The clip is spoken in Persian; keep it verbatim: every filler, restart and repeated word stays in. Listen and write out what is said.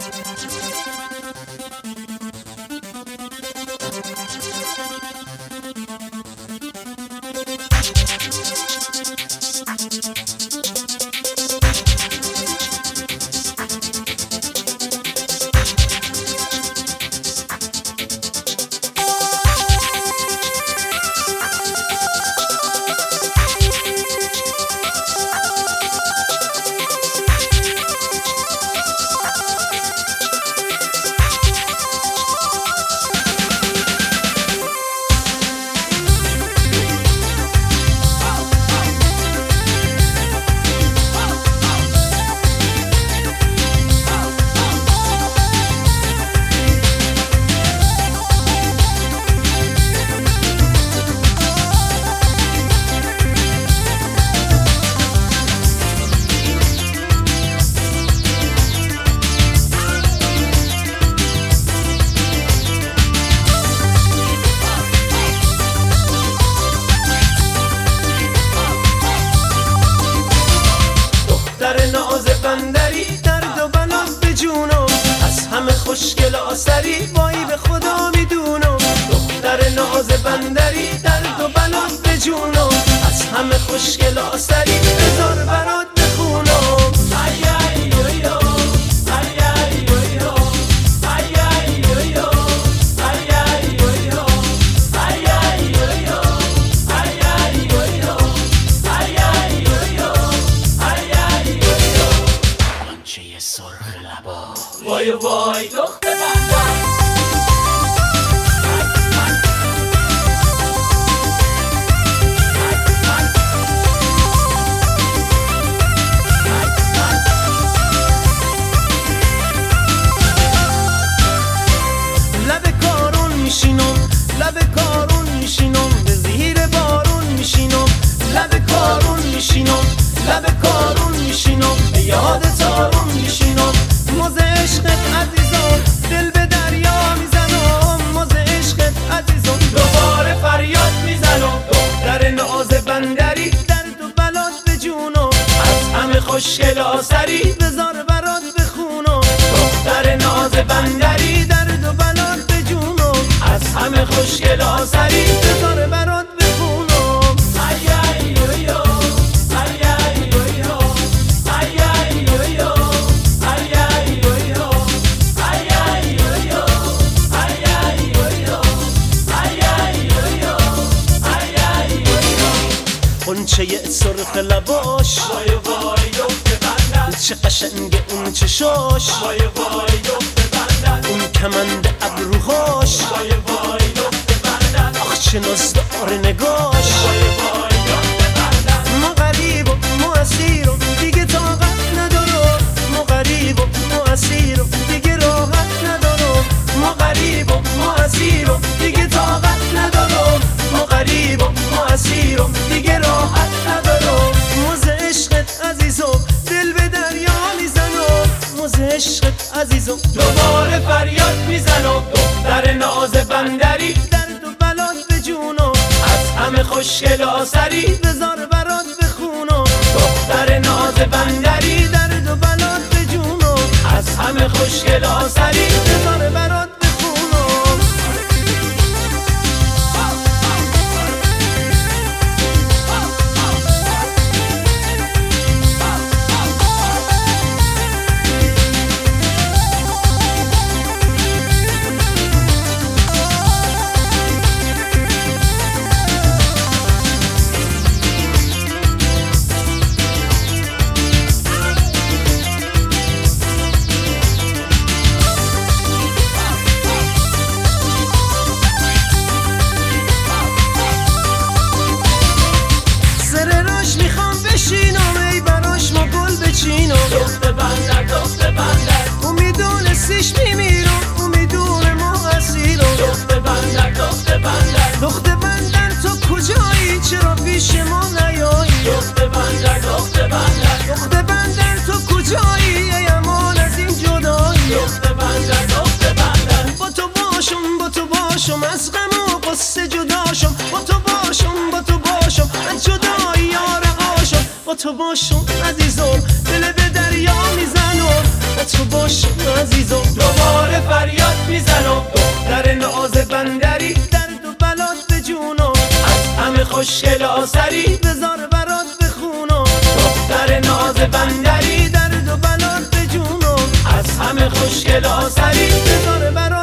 بندری درد و بلا به جونم، از همه خوشگل آسری وای به خدا میدونم. دختر ناز بندری درد و بلا به جونم، از همه خوشگل آسری بذار برات بخونم. ای ای یو یو ای ای یو یو ای ای یو یو ای ای یو یو ای ای یو یو ای ای یو یو ای ای یو یو ای ای یو یو آنچه سرخ لبا وای وای دختر بندر لب کارون میشینم به زیر بارون میشینم، لب کارون میشینم لب کارون میشینم به یاد تارون میشینم. موز عشقت عزیزم دل به دریا میزنم، موز عشقت عزیزم دوباره فریاد میزنم. دختر ناز بندری درد و بلات به جونم، از همه خوشگل آسری بذار برات بخونم. دختر ناز بندری درد و بلات به جونم، از همه خوشگل آسری بذار برات بخونم. ای ای یو یو ای ای یو یو ای ای یو یو ای ای یو یو ای ای یو یو ای ای یو یو ای ای یو یو ای ای یو یو غنچه سرخ لباش وای وای دختر بندر، چه قشنگه اون چشاش وای وای دختر بندر، اون کمند ابروهاش وای وای دختر بندر، آخ چه نازدار نگاش وای وای دختر بندر. ما غریب و ما اسیرم دیگه طاقت ندارم، ما غریب و ما اسیرم دیگه راحت ندارم، ما غریب و ما اسیرم دیگه طاقت ندارم، ما غریب و ما اسیرم دیگه راحت ندارم. موز عشقت عزیزم دل به دریا میزنم، موز عشقت عزیزم دوباره فریاد میزنم. دختر ناز بندری درد و بلات به جونم، از همه خوشگل آسری بذار برات بخونم. دختر ناز بندری درد و بلات به جونم، از همه خوشگل آسری بذار برات بخونم. دختر بندر دختر بندر اون میدونستیش میمیرم، اون میدونه ما اسیرم. دختر بندر دختر بندر دختر بندر تو کجایی چرا پیش ما نیایی؟ دختر بندر دختر بندر دختر بندر تو کجایی ای امان از این جدایی؟ دختر بندر دختر بندر با تو باشم با تو باشم از غم و قصه جداشم، با تو باشم با تو باشم از جدایی یار عاشم، با تو باشم عزیزم دل به دریا میزنم، با تو باش عزیزم، دوباره فریاد میزنم دختر ناز بندری، درد و بلات به جونم، از همه خوشگل آسری بذار برات بخونم، دختر ناز بندری، درد و بلات به جونم، از همه خوشگل آسری بذار برات